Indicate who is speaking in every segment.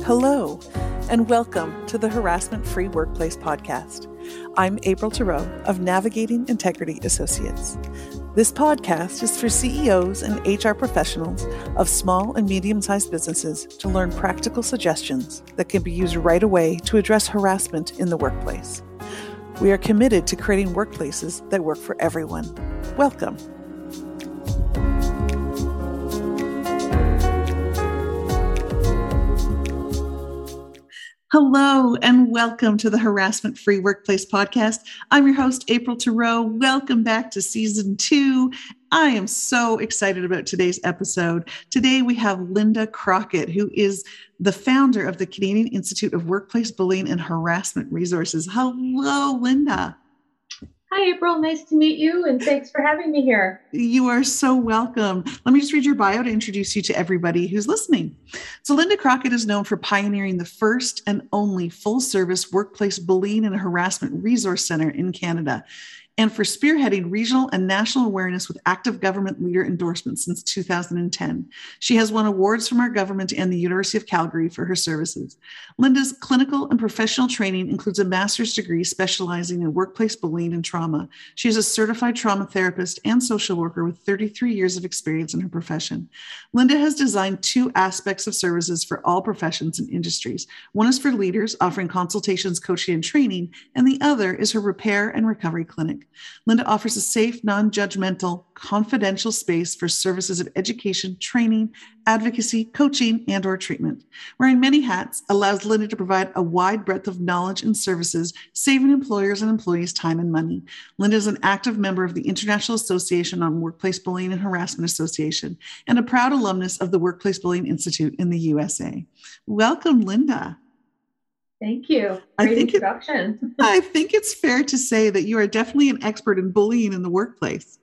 Speaker 1: Hello, and welcome to the Harassment Free Workplace Podcast. I'm April Theroux of Navigating Integrity Associates. This podcast is for CEOs and HR professionals of small and medium-sized businesses to learn practical suggestions that can be used right away to address harassment in the workplace. We are committed to creating workplaces that work for everyone. Welcome. Hello, and welcome to the Harassment Free Workplace Podcast. I'm your host, April Theroux. Welcome back to Season 2. I am so excited about today's episode. Today we have Linda Crockett, who is the founder of the Canadian Institute of Workplace Bullying and Harassment Resources. Hello, Linda.
Speaker 2: Hi, April. Nice to meet you, and thanks for having me here.
Speaker 1: You are so welcome. Let me just read your bio to introduce you to everybody who's listening. So Linda Crockett is known for pioneering the first and only full-service workplace bullying and harassment resource center in Canada, and for spearheading regional and national awareness with active government leader endorsement since 2010. She has won awards from our government and the University of Calgary for her services. Linda's clinical and professional training includes a master's degree specializing in workplace bullying and trauma. She is a certified trauma therapist and social worker with 33 years of experience in her profession. Linda has designed two aspects of services for all professions and industries. One is for leaders, offering consultations, coaching, and training, and the other is her repair and recovery clinic. Linda offers a safe, non-judgmental, confidential space for services of education, training, advocacy, coaching, and/or treatment. Wearing many hats allows Linda to provide a wide breadth of knowledge and services, saving employers and employees time and money. Linda is an active member of the International Association on Workplace Bullying and Harassment Association and a proud alumnus of the Workplace Bullying Institute in the USA. Welcome, Linda.
Speaker 2: Thank you. Great introduction.
Speaker 1: I think it's fair to say that you are definitely an expert in bullying in the workplace.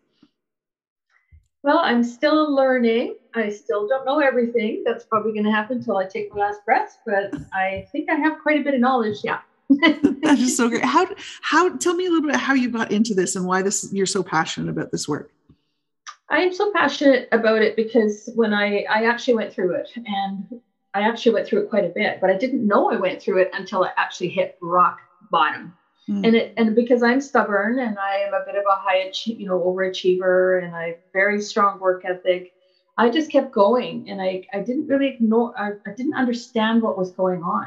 Speaker 2: Well, I'm still learning. I still don't know everything. That's probably going to happen until I take my last breath, but I think I have quite a bit of knowledge. Yeah.
Speaker 1: That is so great. How, tell me a little bit how you got into this and why you're so passionate about this work.
Speaker 2: I am so passionate about it because when I actually went through it, and I actually went through it quite a bit, but I didn't know I went through it until I actually hit rock bottom. And because I'm stubborn and I am a bit of a overachiever, and I have very strong work ethic, I just kept going, and I didn't really I didn't understand what was going on.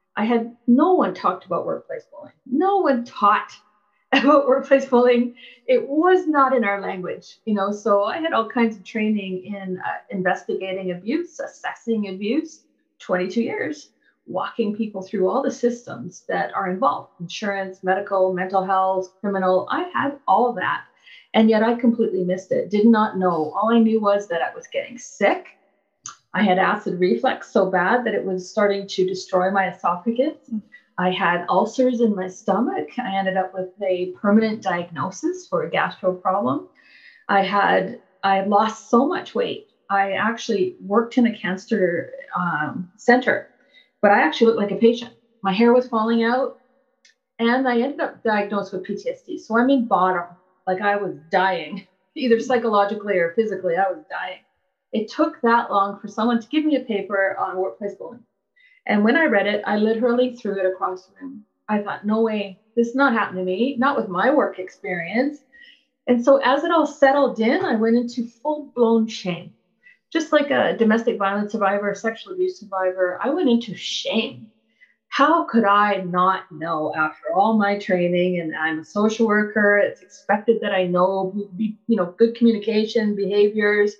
Speaker 2: No one talked about workplace bullying. No one taught about workplace bullying. It was not in our language, so I had all kinds of training in investigating abuse, assessing abuse, 22 years, walking people through all the systems that are involved, insurance, medical, mental health, criminal. I had all of that. And yet I completely missed it, did not know. All I knew was that I was getting sick. I had acid reflux so bad that it was starting to destroy my esophagus. I had ulcers in my stomach. I ended up with a permanent diagnosis for a gastro problem. I had lost so much weight. I actually worked in a cancer center, but I actually looked like a patient. My hair was falling out, and I ended up diagnosed with PTSD. So I'm in bottom, like I was dying, either psychologically or physically. I was dying. It took that long for someone to give me a paper on workplace bullying. And when I read it, I literally threw it across the room. I thought, no way, this is not happening to me, not with my work experience. And so as it all settled in, I went into full-blown shame. Just like a domestic violence survivor, a sexual abuse survivor, I went into shame. How could I not know after all my training? And I'm a social worker. It's expected that I know, good communication, behaviors.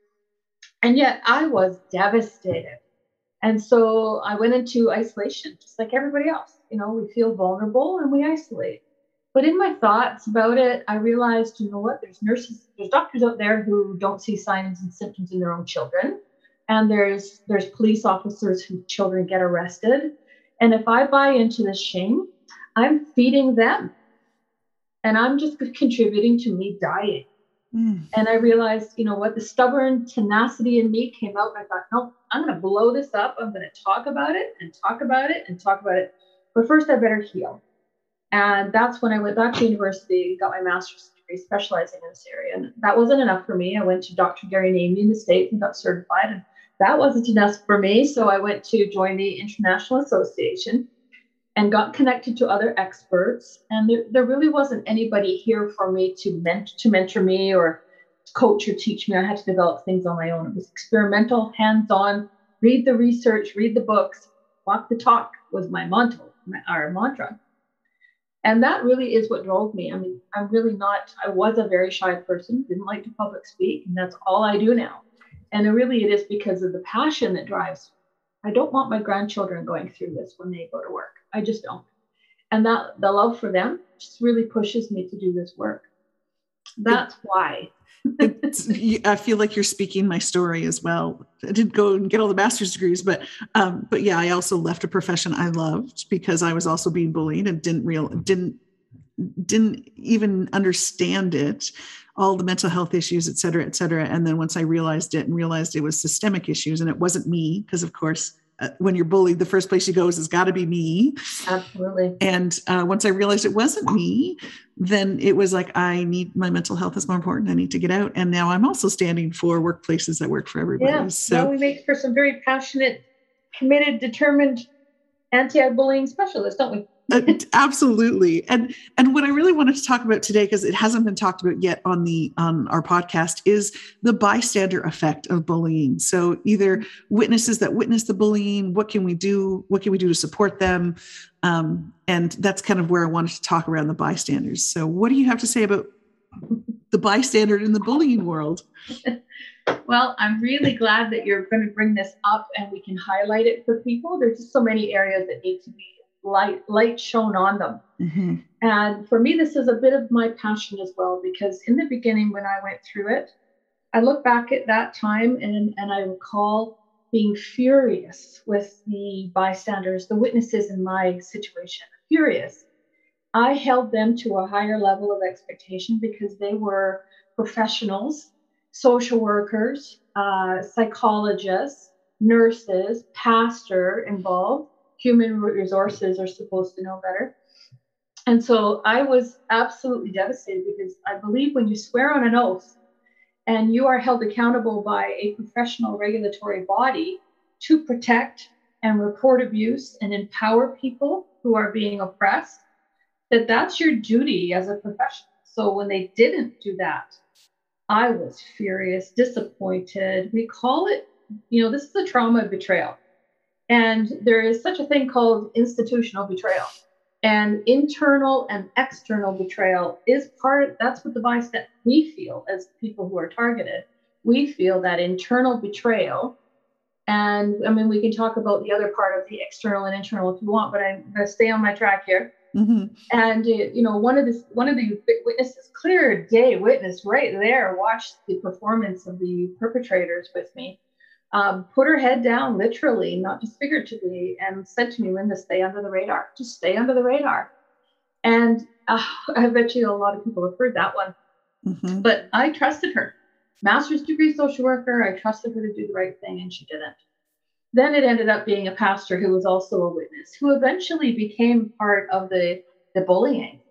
Speaker 2: And yet I was devastated. And so I went into isolation, just like everybody else. We feel vulnerable and we isolate. But in my thoughts about it, I realized, you know what, there's doctors out there who don't see signs and symptoms in their own children. And there's police officers whose children get arrested. And if I buy into this shame, I'm feeding them. And I'm just contributing to me dying. And I realized, the stubborn tenacity in me came out. And I thought, no, I'm going to blow this up. I'm going to talk about it and talk about it and talk about it. But first I better heal. And that's when I went back to university, got my master's degree specializing in this area. And that wasn't enough for me. I went to Dr. Gary Namey in the States and got certified. And that wasn't enough for me. So I went to join the International Association and got connected to other experts. And there really wasn't anybody here for me to mentor me or coach or teach me. I had to develop things on my own. It was experimental, hands-on, read the research, read the books, walk the talk was my motto, our mantra. And that really is what drove me. I mean, I was a very shy person, didn't like to public speak, and that's all I do now. And it is because of the passion that drives. I don't want my grandchildren going through this when they go to work. I just don't. And that the love for them just really pushes me to do this work. That's why.
Speaker 1: I feel like you're speaking my story as well. I didn't go and get all the master's degrees, but yeah, I also left a profession I loved because I was also being bullied and didn't even understand it, all the mental health issues, et cetera, et cetera. And then once I realized it was systemic issues and it wasn't me, because of course, when you're bullied, the first place you go is got to be me.
Speaker 2: Absolutely.
Speaker 1: And once I realized it wasn't me, then it was like, my mental health is more important. I need to get out. And now I'm also standing for workplaces that work for everybody.
Speaker 2: Yeah.
Speaker 1: So
Speaker 2: we make for some very passionate, committed, determined anti-bullying specialists, don't we?
Speaker 1: Absolutely. And what I really wanted to talk about today, because it hasn't been talked about yet on our podcast, is the bystander effect of bullying. So either witnesses that witness the bullying, what can we do to support them? And that's kind of where I wanted to talk around the bystanders. So what do you have to say about the bystander in the bullying world?
Speaker 2: Well, I'm really glad that you're going to bring this up and we can highlight it for people. There's just so many areas that need to be light shown on them.
Speaker 1: Mm-hmm.
Speaker 2: And for me, this is a bit of my passion as well, because in the beginning, when I went through it, I look back at that time and I recall being furious with the bystanders, the witnesses in my situation, furious. I held them to a higher level of expectation because they were professionals, social workers, psychologists, nurses, pastor involved. Human resources are supposed to know better. And so I was absolutely devastated because I believe when you swear on an oath and you are held accountable by a professional regulatory body to protect and report abuse and empower people who are being oppressed, that's your duty as a professional. So when they didn't do that, I was furious, disappointed. We call it, this is a trauma of betrayal. And there is such a thing called institutional betrayal. And internal and external betrayal is that's what the bystander, we feel as people who are targeted. We feel that internal betrayal. And I mean, we can talk about the other part of the external and internal if you want, but I'm going to stay on my track here.
Speaker 1: Mm-hmm.
Speaker 2: And, one of the witnesses, clear day witness right there, watched the performance of the perpetrators with me. Put her head down, literally, not just figuratively, and said to me, Linda, stay under the radar. Just stay under the radar. And I bet you a lot of people have heard that one.
Speaker 1: Mm-hmm.
Speaker 2: But I trusted her. Master's degree social worker, I trusted her to do the right thing, and she didn't. Then it ended up being a pastor who was also a witness, who eventually became part of the bullying.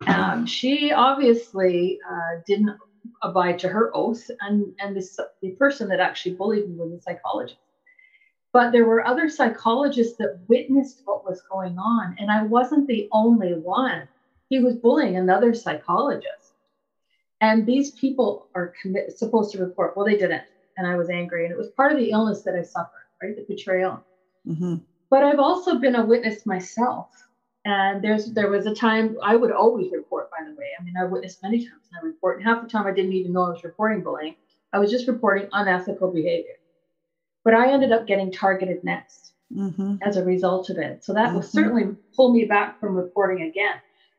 Speaker 2: She obviously didn't abide to her oath, and the person that actually bullied me was a psychologist. But there were other psychologists that witnessed what was going on, and I wasn't the only one. He was bullying another psychologist, and these people are supposed to report. Well, they didn't, and I was angry, and it was part of the illness that I suffered, right? The betrayal.
Speaker 1: Mm-hmm.
Speaker 2: But I've also been a witness myself. And there was a time I would always report, by the way. I mean, I witnessed many times and I report. And half the time I didn't even know I was reporting bullying. I was just reporting unethical behavior. But I ended up getting targeted next as a result of it. So that will certainly pull me back from reporting again.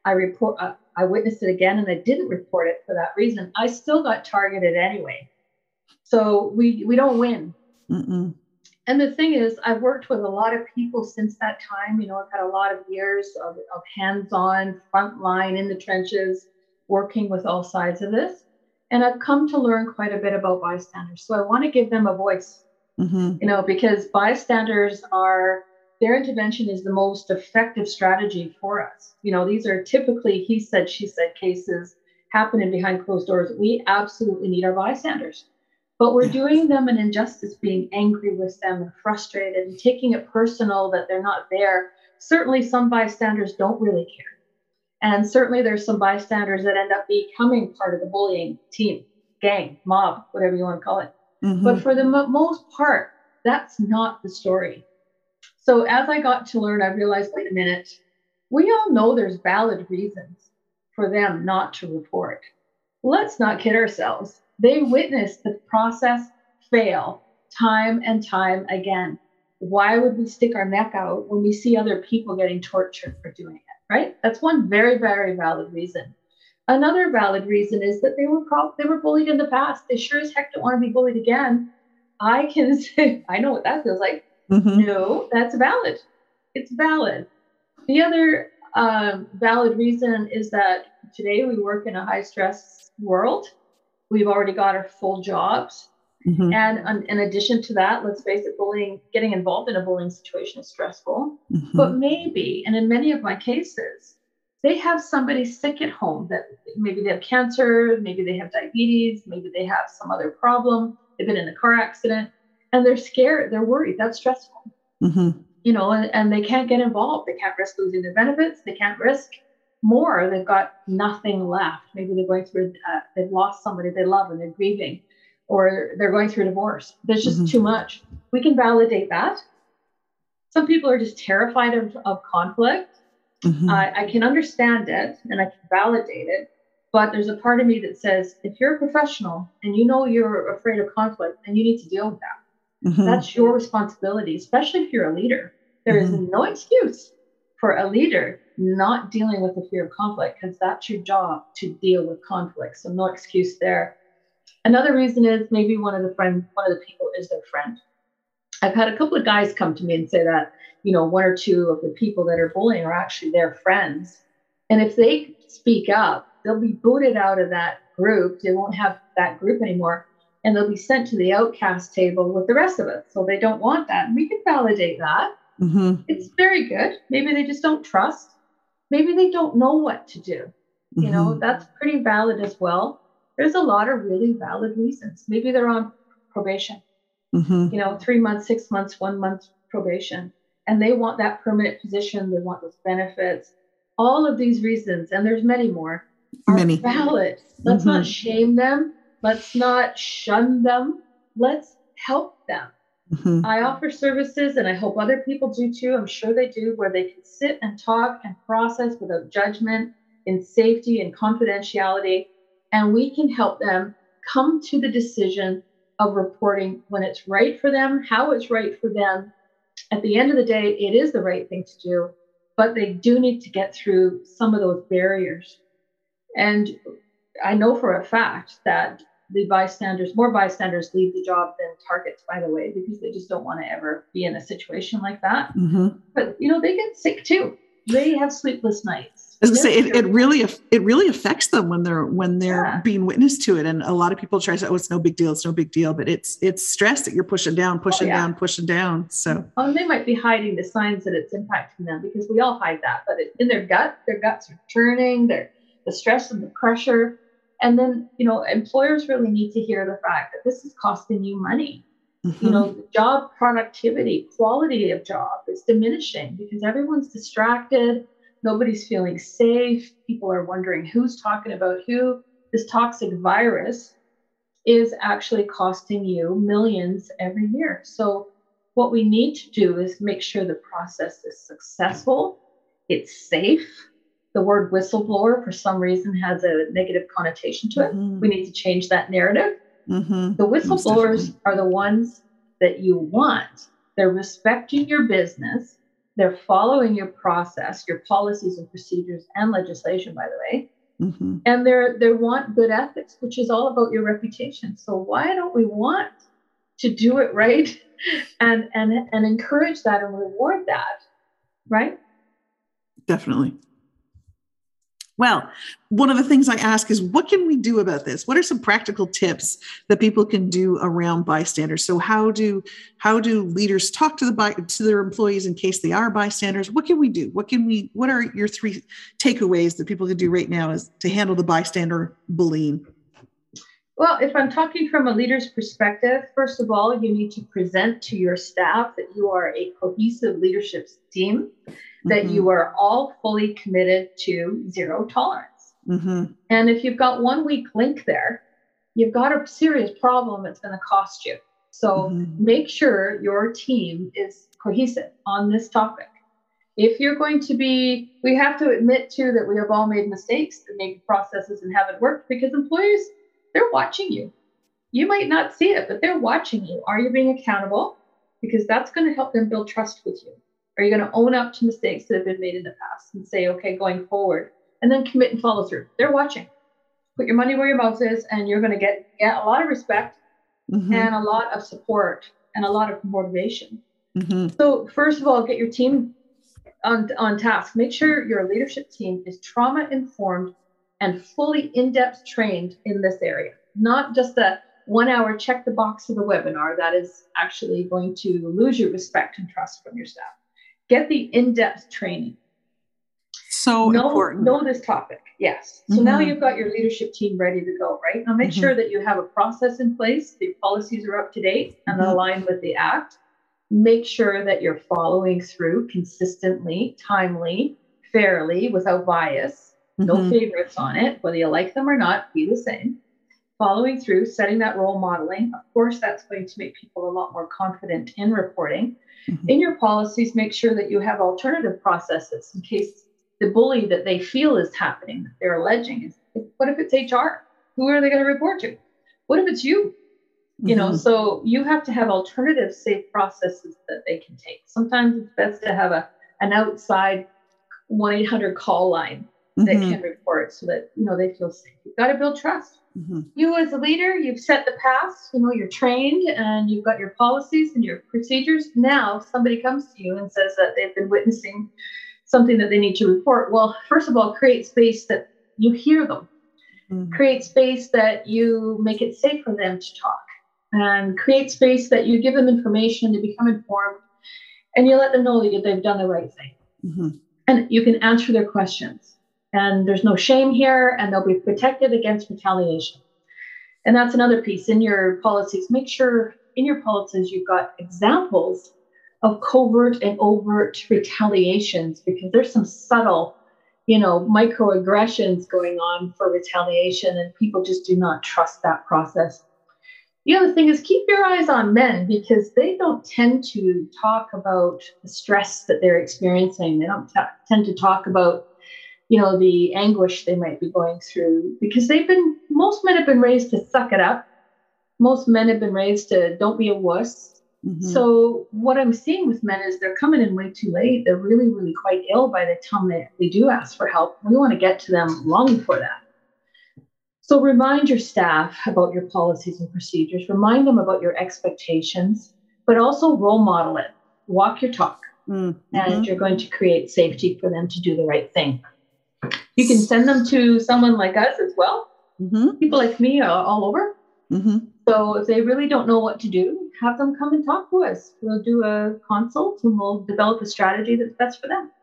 Speaker 2: I witnessed it again and I didn't report it for that reason. I still got targeted anyway. So we don't win.
Speaker 1: Mm-mm.
Speaker 2: And the thing is, I've worked with a lot of people since that time. I've had a lot of years of hands-on, frontline, in the trenches, working with all sides of this. And I've come to learn quite a bit about bystanders. So I want to give them a voice, because bystanders their intervention is the most effective strategy for us. These are typically he said, she said cases happening behind closed doors. We absolutely need our bystanders. but we're doing them an injustice, being angry with them and frustrated and taking it personal that they're not there. Certainly some bystanders don't really care. And certainly there's some bystanders that end up becoming part of the bullying team, gang, mob, whatever you want to call it. Mm-hmm. But for the most part, that's not the story. So as I got to learn, I realized, wait a minute, we all know there's valid reasons for them not to report. Let's not kid ourselves. They witnessed the process fail time and time again. Why would we stick our neck out when we see other people getting tortured for doing it, right? That's one very, very valid reason. Another valid reason is that they were bullied in the past. They sure as heck don't want to be bullied again. I can say, I know what that feels like. Mm-hmm. No, that's valid. It's valid. The other valid reason is that today we work in a high stress world. We've already got our full jobs. Mm-hmm. And in addition to that, let's face it, bullying, getting involved in a bullying situation is stressful. Mm-hmm. But maybe, and in many of my cases, they have somebody sick at home that maybe they have cancer, maybe they have diabetes, maybe they have some other problem. They've been in a car accident and they're scared. They're worried. That's stressful. Mm-hmm. You know, and they can't get involved. They can't risk losing their benefits. They can't risk more. They've got nothing left. Maybe they're going through, they've lost somebody they love and they're grieving, or they're going through a divorce. There's just too much. We can validate that. Some people are just terrified of conflict. Mm-hmm. I can understand it and I can validate it, but there's a part of me that says, if you're a professional and you know you're afraid of conflict, then you need to deal with that. Mm-hmm. That's your responsibility, especially if you're a leader. There is no excuse for a leader not dealing with the fear of conflict, because that's your job, to deal with conflict. So no excuse there. Another reason is maybe one of the people is their friend. I've had a couple of guys come to me and say that, you know, one or two of the people that are bullying are actually their friends. And if they speak up, they'll be booted out of that group. They won't have that group anymore. And they'll be sent to the outcast table with the rest of us. So they don't want that. And we can validate that. Mm-hmm. It's very good. Maybe they just don't trust. Maybe they don't know what to do. Mm-hmm. You know, that's pretty valid as well. There's a lot of really valid reasons. Maybe they're on probation, you know, 3 months, 6 months, 1 month probation, and they want that permanent position. They want those benefits. All of these reasons, and there's many more, are valid. Let's not shame them. Let's not shun them. Let's help them. I offer services, and I hope other people do too. I'm sure they do, where they can sit and talk and process without judgment, in safety and confidentiality. And we can help them come to the decision of reporting when it's right for them, how it's right for them. At the end of the day, it is the right thing to do, but they do need to get through some of those barriers. And I know for a fact that more bystanders leave the job than targets, by the way, because they just don't want to ever be in a situation like that. Mm-hmm. But, you know, they get sick too. They have sleepless nights.
Speaker 1: As I say, it really affects them when they're being witness to it. And a lot of people try to say, oh, it's no big deal. It's no big deal. But it's stress that you're pushing down. So
Speaker 2: they might be hiding the signs that it's impacting them, because we all hide that. But in their guts are turning, the stress and the pressure. And then, you know, employers really need to hear the fact that this is costing you money. Mm-hmm. You know, the job productivity, quality of job is diminishing because everyone's distracted. Nobody's feeling safe. People are wondering who's talking about who. This toxic virus is actually costing you millions every year. So what we need to do is make sure the process is successful. It's safe. The word whistleblower, for some reason, has a negative connotation to it. Mm-hmm. We need to change that narrative. Mm-hmm. The whistleblowers are the ones that you want. They're respecting your business. They're following your process, your policies and procedures and legislation, by the way. Mm-hmm. And they want good ethics, which is all about your reputation. So why don't we want to do it right and encourage that and reward that, right?
Speaker 1: Definitely. Well, one of the things I ask is, what can we do about this? What are some practical tips that people can do around bystanders? So how do leaders talk to their employees in case they are bystanders? What can we do? What are your 3 takeaways that people can do right now is to handle the bystander bullying?
Speaker 2: Well, if I'm talking from a leader's perspective, first of all, you need to present to your staff that you are a cohesive leadership team, that
Speaker 1: Mm-hmm.
Speaker 2: you are all fully committed to zero tolerance.
Speaker 1: Mm-hmm.
Speaker 2: And if you've got one weak link there, you've got a serious problem that's going to cost you. So
Speaker 1: Mm-hmm.
Speaker 2: make sure your team is cohesive on this topic. If you're going to be, we have to admit too that we have all made mistakes and made processes and haven't worked, because employees, they're watching you. You might not see it, but they're watching you. Are you being accountable? Because that's going to help them build trust with you. Are you going to own up to mistakes that have been made in the past and say, okay, going forward, and then commit and follow through? They're watching. Put your money where your mouth is, and you're going to get a lot of respect
Speaker 1: Mm-hmm.
Speaker 2: and a lot of support and a lot of motivation.
Speaker 1: Mm-hmm.
Speaker 2: So first of all, get your team on task. Make sure your leadership team is trauma informed and fully in-depth trained in this area, not just a 1 hour check the box of the webinar that is actually going to lose your respect and trust from your staff. Get the in-depth training.
Speaker 1: So important.
Speaker 2: Know this topic. Yes. So now you've got your leadership team ready to go, right? Now make sure that you have a process in place, the policies are up to date and aligned with the Act. Make sure that you're following through consistently, timely, fairly, without bias, no favorites on it, whether you like them or not, be the same. Following through, setting that role modeling. Of course, that's going to make people a lot more confident in reporting. In your policies, make sure that you have alternative processes in case the bully that they feel is happening, that they're alleging, is what if it's HR? Who are they going to report to? What if it's you? You know, so you have to have alternative safe processes that they can take. Sometimes it's best to have an outside 1-800 call line that can report so that, you know, they feel safe. You've got to build trust. You as a leader, you've set the path, you know, you're trained and you've got your policies and your procedures. Now somebody comes to you and says that they've been witnessing something that they need to report. Well, first of all, create space that you hear them. Create space that you make it safe for them to talk. And create space that you give them information to become informed, and you let them know that they've done the right thing. And you can answer their questions. And there's no shame here, and they'll be protected against retaliation. And that's another piece in your policies. Make sure in your policies you've got examples of covert and overt retaliations, because there's some subtle, you know, microaggressions going on for retaliation, and people just do not trust that process. The other thing is keep your eyes on men, because they don't tend to talk about the stress that they're experiencing. They don't tend to talk about, you know, the anguish they might be going through, because most men have been raised to suck it up. Most men have been raised to don't be a wuss. So what I'm seeing with men is they're coming in way too late. They're really, really quite ill by the time they do ask for help. We want to get to them long before that. So remind your staff about your policies and procedures, remind them about your expectations, but also role model it. Walk your talk, and you're going to create safety for them to do the right thing. You can send them to someone like us as well. People like me are all over. So if they really don't know what to do, have them come and talk to us. We'll do a consult and we'll develop a strategy that's best for them.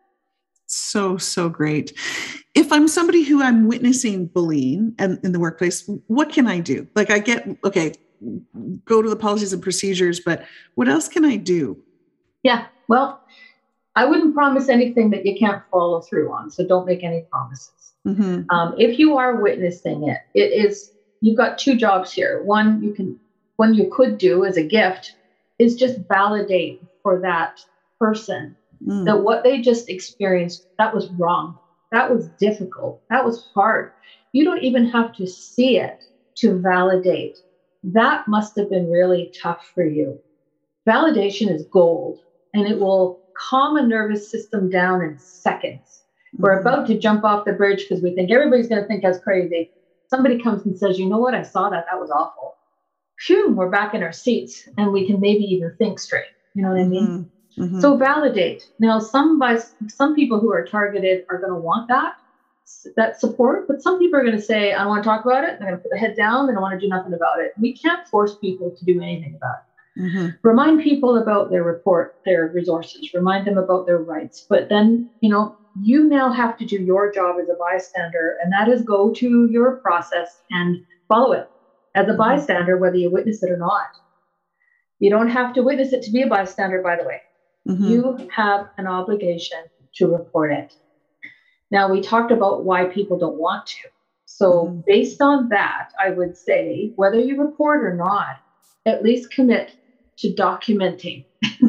Speaker 1: So great. If I'm somebody who I'm witnessing bullying in the workplace, what can I do? Like go to the policies and procedures, but what else can I do?
Speaker 2: Yeah, well, I wouldn't promise anything that you can't follow through on. So don't make any promises. If you are witnessing you've got two jobs here. One you could do as a gift is just validate for that person that what they just experienced, that was wrong. That was difficult. That was hard. You don't even have to see it to validate. That must have been really tough for you. Validation is gold, and it will calm a nervous system down in seconds. We're about to jump off the bridge because we think everybody's going to think us crazy. Somebody comes and says, you know what? I saw that. That was awful. Phew, we're back in our seats and we can maybe even think straight. You know what I mean? So validate. Now, some people who are targeted are going to want that support, but some people are going to say, I don't want to talk about it. They're going to put their head down. They don't want to do nothing about it. We can't force people to do anything about it. Remind people about their resources, remind them about their rights. But then, you now have to do your job as a bystander, and that is go to your process and follow it. as a bystander, whether you witness it or not. You don't have to witness it to be a bystander, by the way. You have an obligation to report it. Now, we talked about why people don't want to. So based on that, I would say, whether you report or not, at least commit to documenting.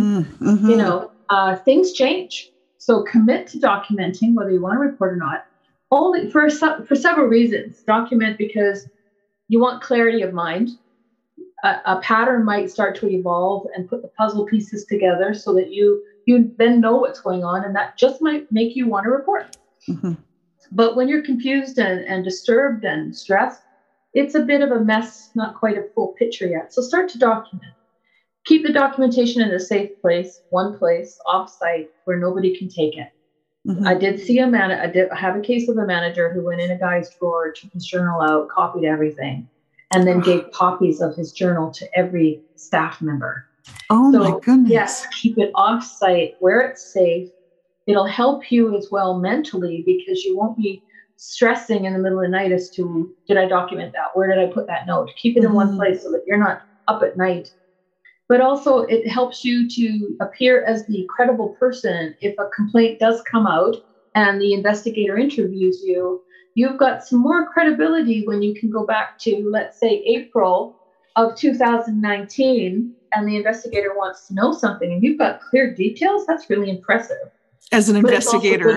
Speaker 2: Things change. So commit to documenting, whether you want to report or not, only for several reasons. Document because you want clarity of mind. A pattern might start to evolve and put the puzzle pieces together so that you then know what's going on, and that just might make you want to report. But when you're confused and disturbed and stressed, it's a bit of a mess, not quite a full picture yet. So start to document. Keep the documentation in a safe place, one place, off-site, where nobody can take it. I did see I have a case of a manager who went in a guy's drawer, took his journal out, copied everything, and then gave copies of his journal to every staff member.
Speaker 1: My goodness.
Speaker 2: Yes, keep it off-site where it's safe. It'll help you as well mentally, because you won't be stressing in the middle of the night as to, did I document that? Where did I put that note? Keep it in one place so that you're not up at night. But also it helps you to appear as the credible person. If a complaint does come out and the investigator interviews you, you've got some more credibility when you can go back to, let's say, April of 2019, and the investigator wants to know something and you've got clear details. That's really impressive.
Speaker 1: As an investigator,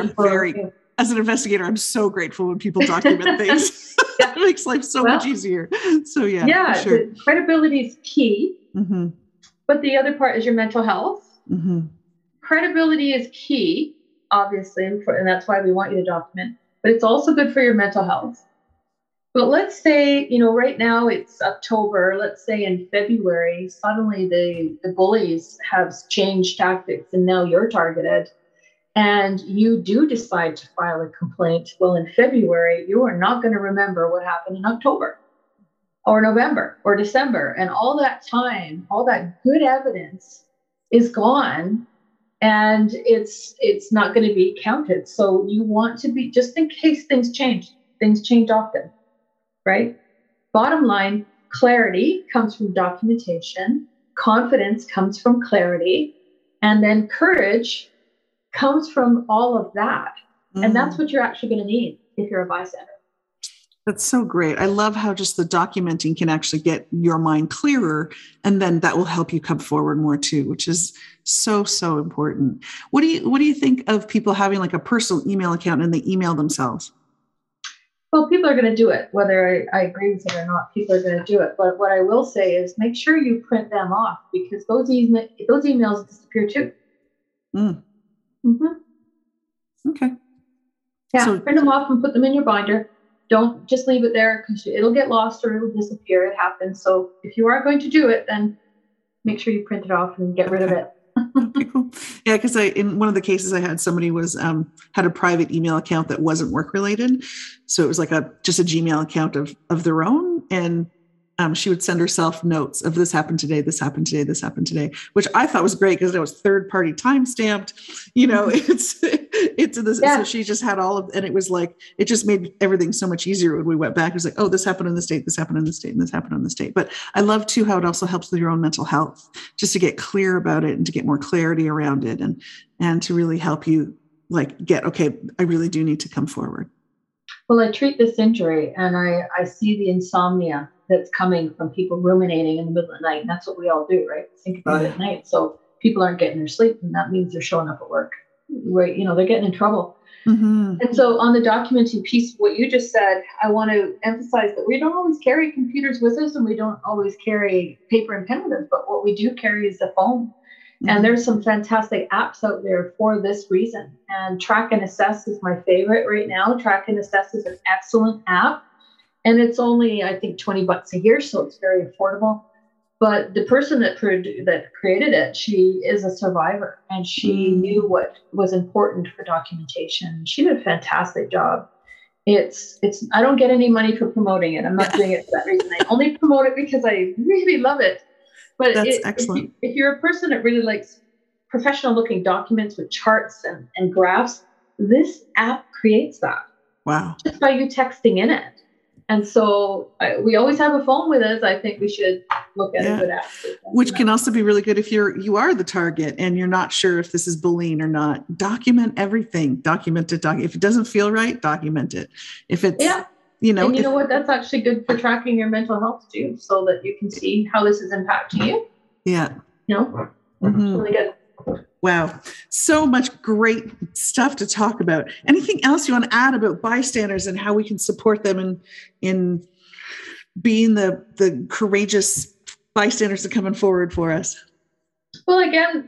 Speaker 1: I'm so grateful when people document things. It makes life so much easier. So sure.
Speaker 2: Credibility is key. But the other part is your mental health. Credibility is key, obviously, and that's why we want you to document. But it's also good for your mental health. But let's say, right now it's October. Let's say in February, suddenly the bullies have changed tactics and now you're targeted. And you do decide to file a complaint. Well, in February, you are not going to remember what happened in October or November or December. And all that time, all that good evidence is gone, and it's not going to be counted. So you want to be, just in case things change often, right? Bottom line, clarity comes from documentation. Confidence comes from clarity. And then courage comes from all of that. And that's what you're actually going to need if you're a bystander.
Speaker 1: That's so great. I love how just the documenting can actually get your mind clearer, and then that will help you come forward more too, which is so, so important. What do you think of people having like a personal email account and they email themselves?
Speaker 2: Well, people are going to do it, whether I agree with it or not. People are going to do it. But what I will say is make sure you print them off, because those emails disappear too.
Speaker 1: Okay.
Speaker 2: Yeah, so print them off and put them in your binder. Don't just leave it there, because it'll get lost or it'll disappear. It happens. So if you are going to do it, then make sure you print it off and get rid of it.
Speaker 1: Okay, cool. Yeah, because in one of the cases I had, somebody was had a private email account that wasn't work related, so it was like just a Gmail account of their own, and she would send herself notes of this happened today, this happened today, this happened today, which I thought was great because it was third party time stamped. It's this. So she just had all of, and it was like, it just made everything so much easier when we went back. It was like, oh, this happened in the state, this happened in the state, and this happened in the state. But I love too how it also helps with your own mental health, just to get clear about it and to get more clarity around it, and to really help you okay, I really do need to come forward.
Speaker 2: Well, I treat this injury, and I see the insomnia that's coming from people ruminating in the middle of the night. And that's what we all do, right? Think about it at night. So people aren't getting their sleep, and that means they're showing up at work, right? They're getting in trouble. And so on the documenting piece, what you just said, I want to emphasize that we don't always carry computers with us, and we don't always carry paper and pen with us, but what we do carry is the phone. And there's some fantastic apps out there for this reason. And Track and Assess is my favorite right now. Track and Assess is an excellent app. And it's only, I think, $20 a year, so it's very affordable. But the person that created it, she is a survivor, and she knew what was important for documentation. She did a fantastic job. I don't get any money for promoting it. I'm not doing it for that reason. I only promote it because I really love it. But
Speaker 1: that's excellent.
Speaker 2: If you're a person that really likes professional looking documents with charts and graphs, this app creates that.
Speaker 1: Wow.
Speaker 2: Just by you texting in it. And so we always have a phone with us. I think we should look at a good app.
Speaker 1: Which can also be really good if you are the target and you're not sure if this is bullying or not. Document everything. Document it. If it doesn't feel right, document it. If it's,
Speaker 2: and you know what? That's actually good for tracking your mental health too, so that you can see how this is impacting you.
Speaker 1: Yeah.
Speaker 2: It's really good.
Speaker 1: Wow. So much great stuff to talk about. Anything else you want to add about bystanders and how we can support them in being the courageous bystanders that are coming forward for us?
Speaker 2: Well, again,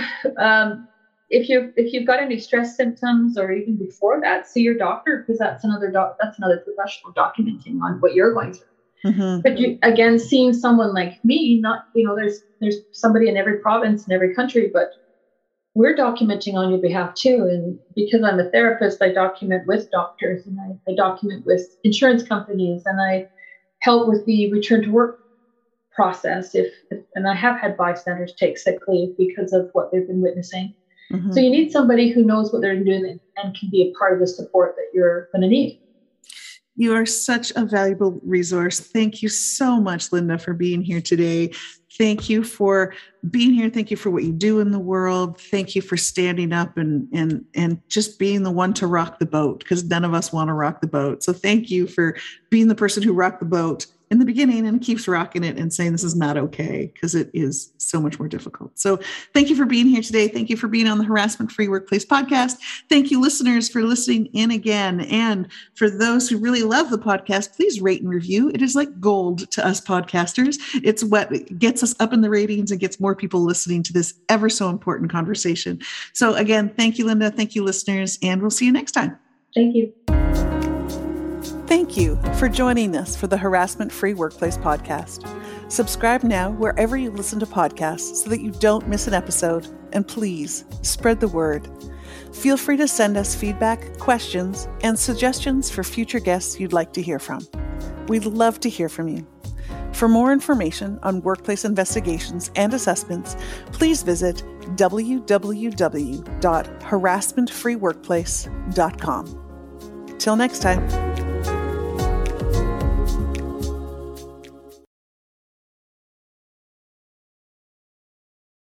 Speaker 2: if you've got any stress symptoms or even before that, see your doctor, because that's another professional documenting on what you're going through. Mm-hmm. But seeing someone like me, not, there's somebody in every province in every country, but we're documenting on your behalf too. And because I'm a therapist, I document with doctors, and I document with insurance companies, and I help with the return to work process. And I have had bystanders take sick leave because of what they've been witnessing. Mm-hmm. So you need somebody who knows what they're doing and can be a part of the support that you're going to need.
Speaker 1: You are such a valuable resource. Thank you so much, Linda, for being here today. Thank you for being here. Thank you for what you do in the world. Thank you for standing up and just being the one to rock the boat, because none of us want to rock the boat. So thank you for being the person who rocked the boat in the beginning and keeps rocking it and saying this is not okay, because it is so much more difficult. So thank you for being here today. Thank you for being on the Harassment Free Workplace podcast. Thank you, listeners, for listening in again. And for those who really love the podcast, please rate and review. It is like gold to us podcasters. It's what gets us up in the ratings and gets more people listening to this ever so important conversation. So again, thank you, Linda. Thank you, listeners, and we'll see you next time.
Speaker 2: Thank you.
Speaker 1: Thank you for joining us for the Harassment Free Workplace podcast. Subscribe now wherever you listen to podcasts so that you don't miss an episode. And please spread the word. Feel free to send us feedback, questions, and suggestions for future guests you'd like to hear from. We'd love to hear from you. For more information on workplace investigations and assessments, please visit www.harassmentfreeworkplace.com. Till next time.